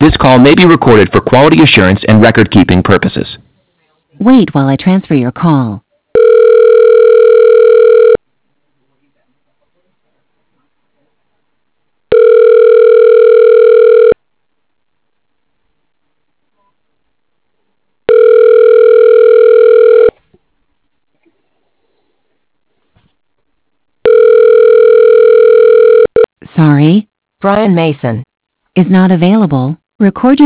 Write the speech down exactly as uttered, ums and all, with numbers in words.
This call may be recorded for quality assurance and record-keeping purposes. Wait while I transfer your call. Sorry, Brian Mason is not available. Record your